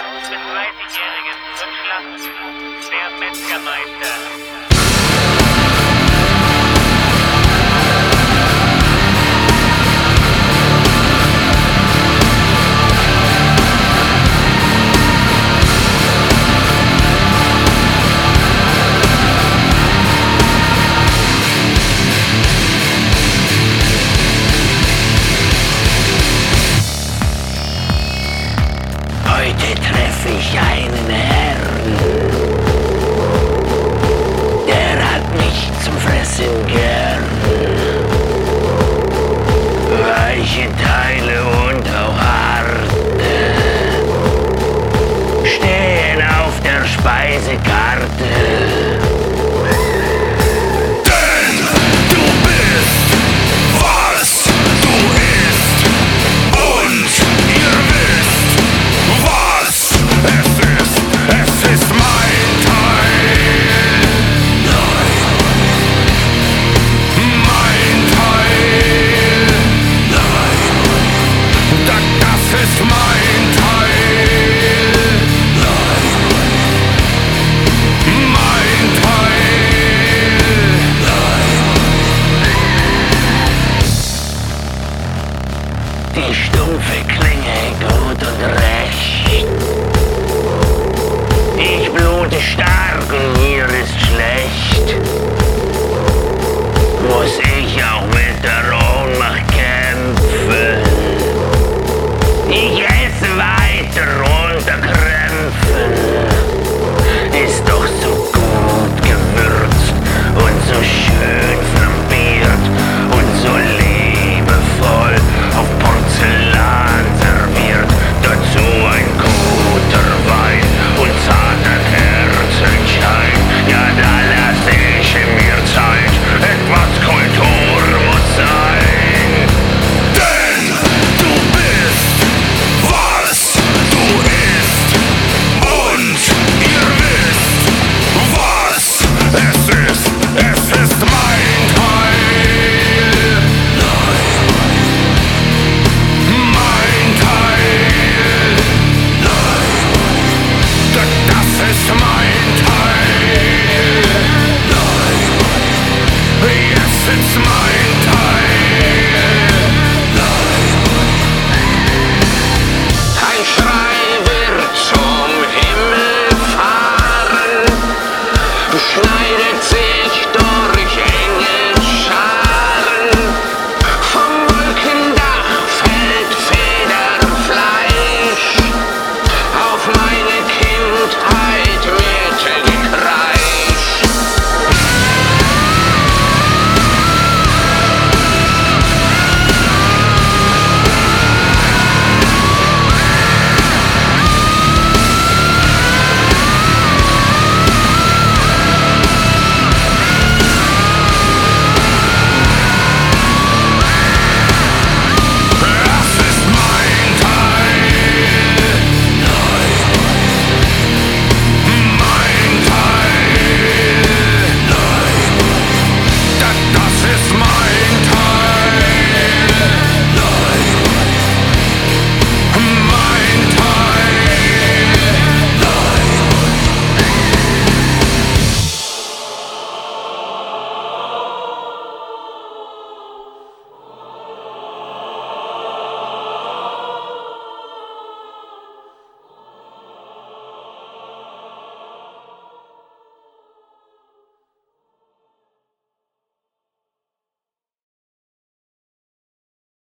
bis 30-Jährigen wird Schlachten. Der Metzgermeister. Heute treffe ich einen Herrn, der hat mich zum Fressen gern. Weiche Teile und auch harte stehen auf der Speisekarte. Denn du bist, was du isst, und ihr wisst, was es ist mein Teil. Mein Teil. Das ist mein Teil. Mein Teil. Die stumpfe Klinge gut und recht. Ich blute stark und mir ist schlecht.